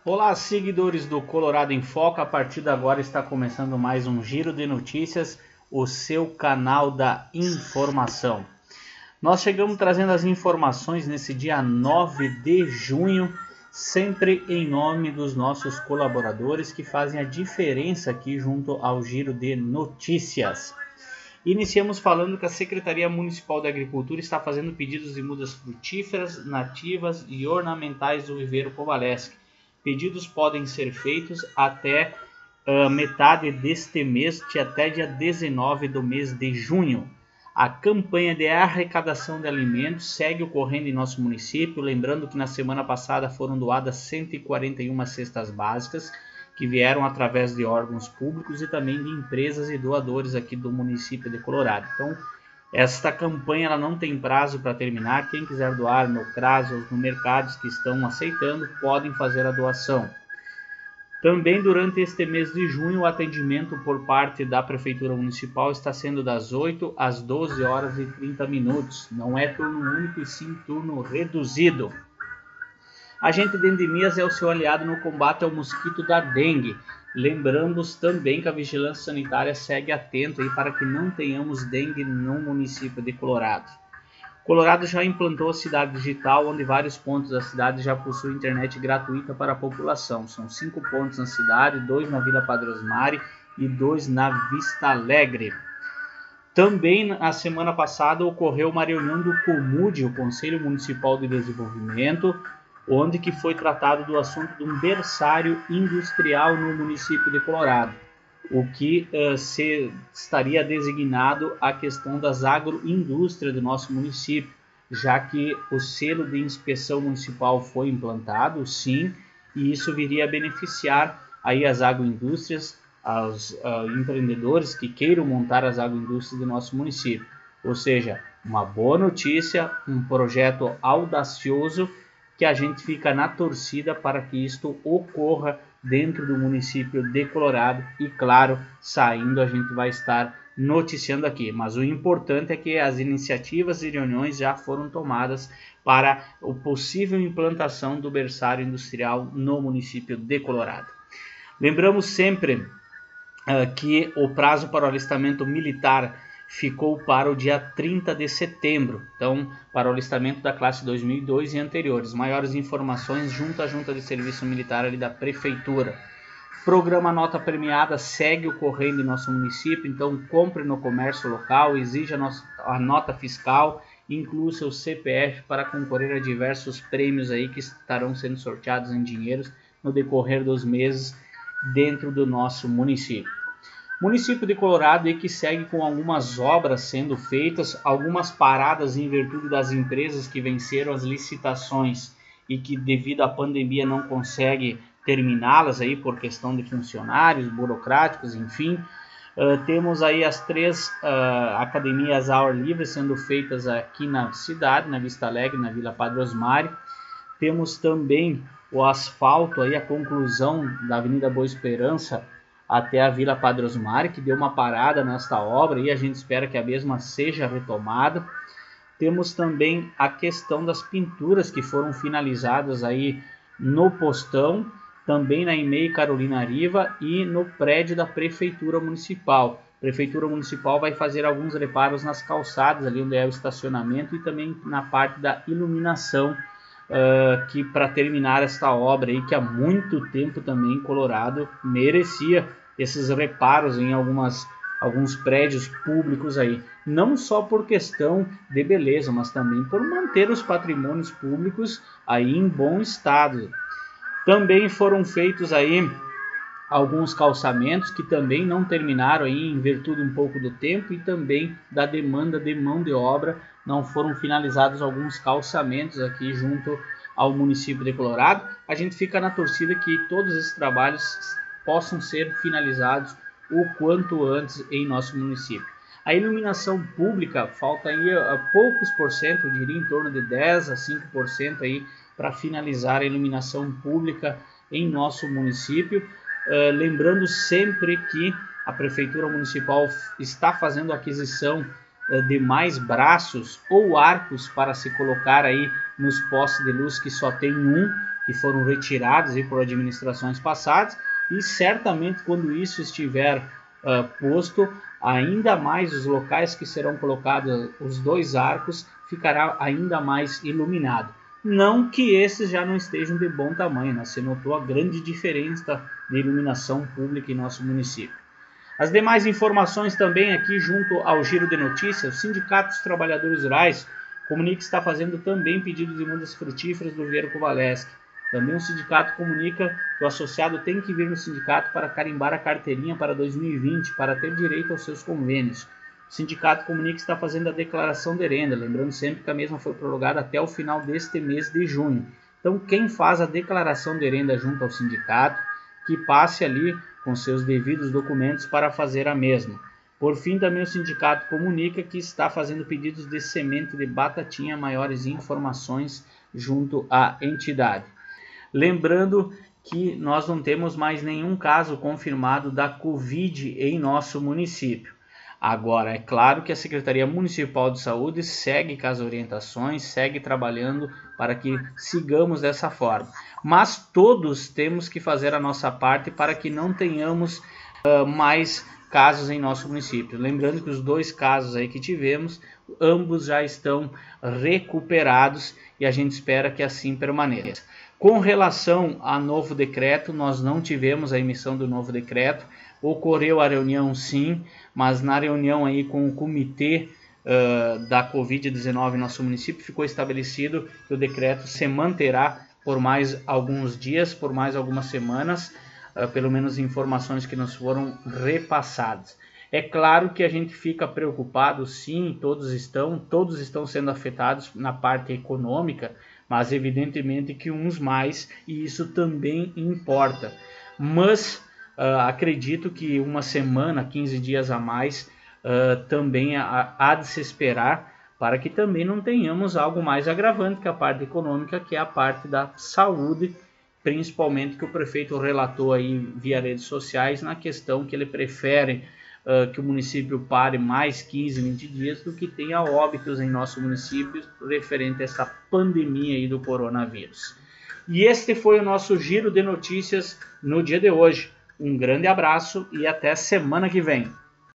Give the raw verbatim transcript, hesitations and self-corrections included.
Olá, seguidores do Colorado em Foco. A partir de agora está começando mais um Giro de Notícias, o seu canal da informação. Nós chegamos trazendo as informações nesse dia nove de junho, sempre em nome dos nossos colaboradores que fazem a diferença aqui junto ao Giro de Notícias. Iniciamos falando que a Secretaria Municipal da Agricultura está fazendo pedidos de mudas frutíferas, nativas e ornamentais do viveiro Kovalevsky. Pedidos podem ser feitos até uh, metade deste mês, até dia dezenove do mês de junho. A campanha de arrecadação de alimentos segue ocorrendo em nosso município, lembrando que na semana passada foram doadas cento e quarenta e uma cestas básicas, que vieram através de órgãos públicos e também de empresas e doadores aqui do município de Colorado. Então, esta campanha ela não tem prazo para terminar. Quem quiser doar no CRAS ou no mercados que estão aceitando, podem fazer a doação. Também durante este mês de junho, o atendimento por parte da Prefeitura Municipal está sendo das oito às doze horas e trinta minutos. Não é turno único e sim turno reduzido. Agente de endemias é o seu aliado no combate ao mosquito da dengue. Lembramos também que a vigilância sanitária segue atento aí para que não tenhamos dengue no município de Colorado. Colorado já implantou a cidade digital, onde vários pontos da cidade já possuem internet gratuita para a população. São cinco pontos na cidade, dois na Vila Padrosmari e dois na Vista Alegre. Também na semana passada ocorreu uma reunião do COMUD, o Conselho Municipal de Desenvolvimento, onde que foi tratado do assunto de um berçário industrial no município de Colorado, o que uh, se estaria designado a questão das agroindústrias do nosso município, já que o selo de inspeção municipal foi implantado, sim, e isso viria a beneficiar aí as agroindústrias, aos uh, empreendedores que queiram montar as agroindústrias do nosso município. Ou seja, uma boa notícia, um projeto audacioso, que a gente fica na torcida para que isto ocorra dentro do município de Colorado e, claro, saindo a gente vai estar noticiando aqui. Mas o importante é que as iniciativas e reuniões já foram tomadas para a possível implantação do berçário industrial no município de Colorado. Lembramos sempre uh, que o prazo para o alistamento militar ficou para o dia trinta de setembro, então para o alistamento da classe dois mil e dois e anteriores. Maiores informações junto à Junta de Serviço Militar ali da Prefeitura. Programa Nota Premiada segue ocorrendo em nosso município, então compre no comércio local, exija a, nossa, a nota fiscal, inclua seu C P F para concorrer a diversos prêmios aí que estarão sendo sorteados em dinheiros no decorrer dos meses dentro do nosso município. Município de Colorado aí que segue com algumas obras sendo feitas, algumas paradas em virtude das empresas que venceram as licitações e que devido à pandemia não consegue terminá-las aí por questão de funcionários, burocráticos, enfim. Uh, temos aí as três uh, academias ao ar livre sendo feitas aqui na cidade, na Vista Alegre, na Vila Padrosmari. Temos também o asfalto, aí, a conclusão da Avenida Boa Esperança até a Vila Padrosmari, que deu uma parada nesta obra e a gente espera que a mesma seja retomada. Temos também a questão das pinturas que foram finalizadas aí no postão, também na E M E I Carolina Riva e no prédio da Prefeitura Municipal. A Prefeitura Municipal vai fazer alguns reparos nas calçadas, ali onde é o estacionamento, e também na parte da iluminação, Uh, que para terminar esta obra aí, que há muito tempo também Colorado merecia esses reparos em algumas, alguns prédios públicos aí, não só por questão de beleza, mas também por manter os patrimônios públicos aí em bom estado. Também foram feitos aí alguns calçamentos que também não terminaram aí em virtude um pouco do tempo e também da demanda de mão de obra. Não foram finalizados alguns calçamentos aqui junto ao município de Colorado. A gente fica na torcida que todos esses trabalhos possam ser finalizados o quanto antes em nosso município. A iluminação pública falta aí a poucos por cento, eu diria em torno de dez a cinco por cento aí para finalizar a iluminação pública em nosso município. Uh, lembrando sempre que a Prefeitura Municipal está fazendo aquisição de mais braços ou arcos para se colocar aí nos postes de luz que só tem um, que foram retirados aí por administrações passadas, e certamente quando isso estiver uh, posto, ainda mais os locais que serão colocados os dois arcos ficará ainda mais iluminado. Não que esses já não estejam de bom tamanho, né? Você notou a grande diferença de iluminação pública em nosso município. As demais informações também aqui junto ao Giro de Notícias, o Sindicato dos Trabalhadores Rurais comunica que está fazendo também pedido de mudas frutíferas do Vieiro Kovalevski. Também o sindicato comunica que o associado tem que vir no sindicato para carimbar a carteirinha para dois mil e vinte, para ter direito aos seus convênios. O sindicato comunica que está fazendo a declaração de renda, lembrando sempre que a mesma foi prorrogada até o final deste mês de junho. Então, quem faz a declaração de renda junto ao sindicato, que passe ali com seus devidos documentos para fazer a mesma. Por fim, também o sindicato comunica que está fazendo pedidos de semente de batatinha, maiores informações junto à entidade. Lembrando que nós não temos mais nenhum caso confirmado da Covid em nosso município. Agora, é claro que a Secretaria Municipal de Saúde segue com as orientações, segue trabalhando para que sigamos dessa forma. Mas todos temos que fazer a nossa parte para que não tenhamos uh, mais casos em nosso município. Lembrando que os dois casos aí que tivemos, ambos já estão recuperados e a gente espera que assim permaneça. Com relação ao novo decreto, nós não tivemos a emissão do novo decreto. Ocorreu a reunião sim, mas na reunião aí com o comitê uh, da Covid dezenove em nosso município ficou estabelecido que o decreto se manterá por mais alguns dias, por mais algumas semanas, uh, pelo menos informações que nos foram repassadas. É claro que a gente fica preocupado, sim, todos estão, todos estão sendo afetados na parte econômica, mas evidentemente que uns mais, e isso também importa. Mas uh, acredito que uma semana, quinze dias a mais, uh, também há, há de se esperar para que também não tenhamos algo mais agravante que a parte econômica, que é a parte da saúde, principalmente que o prefeito relatou aí via redes sociais na questão que ele prefere Uh, que o município pare mais quinze, vinte dias do que tenha óbitos em nosso município referente a essa pandemia aí do coronavírus. E este foi o nosso giro de notícias no dia de hoje. Um grande abraço e até semana que vem.